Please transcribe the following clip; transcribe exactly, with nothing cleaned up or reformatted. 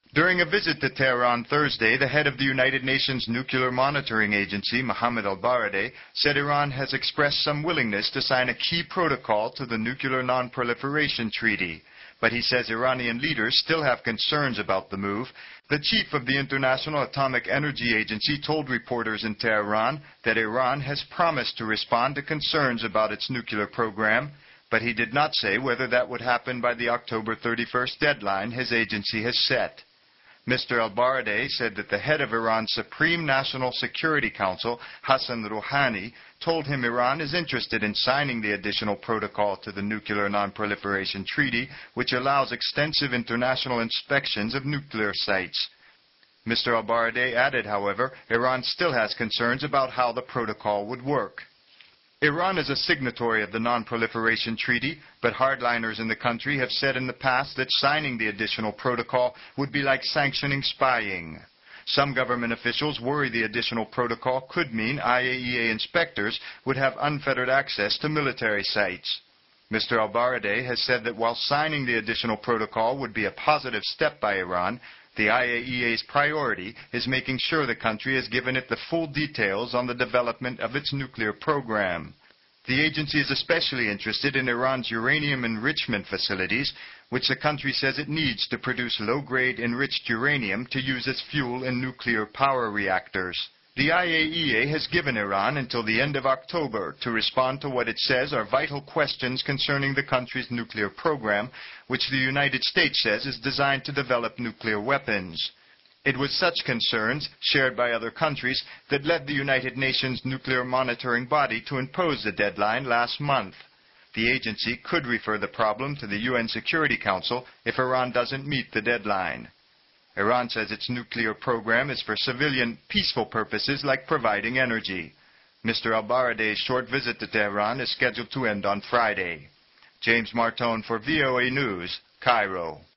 During a visit to Tehran Thursday, the head of the United Nations Nuclear Monitoring Agency, Mohammed Al-Baradei, said Iran has expressed some willingness to sign a key protocol to the Nuclear Non-Proliferation Treaty. But he says Iranian leaders still have concerns about the move. The chief of the International Atomic Energy Agency told reporters in Tehran that Iran has promised to respond to concerns about its nuclear program, but he did not say whether that would happen by the October thirty-first deadline his agency has set. Mister Al-Baradei said that the head of Iran's Supreme National Security Council, Hassan Rouhani, told him Iran is interested in signing the additional protocol to the Nuclear Non-Proliferation Treaty, which allows extensive international inspections of nuclear sites. Mister Al-Baradei added, however, Iran still has concerns about how the protocol would work. Iran is a signatory of the Non-Proliferation Treaty, but hardliners in the country have said in the past that signing the additional protocol would be like sanctioning spying. Some government officials worry the additional protocol could mean I A E A inspectors would have unfettered access to military sites. Mister Al-Baradei has said that while signing the additional protocol would be a positive step by Iran, the I A E A's priority is making sure the country has given it the full details on the development of its nuclear program. The agency is especially interested in Iran's uranium enrichment facilities, which the country says it needs to produce low-grade enriched uranium to use as fuel in nuclear power reactors. The I A E A has given Iran until the end of October to respond to what it says are vital questions concerning the country's nuclear program, which the United States says is designed to develop nuclear weapons. It was such concerns, shared by other countries, that led the United Nations nuclear monitoring body to impose the deadline last month. The agency could refer the problem to the U N Security Council if Iran doesn't meet the deadline. Iran says its nuclear program is for civilian, peaceful purposes like providing energy. Mister Al-Baradei's short visit to Tehran is scheduled to end on Friday. James Martone for V O A News, Cairo.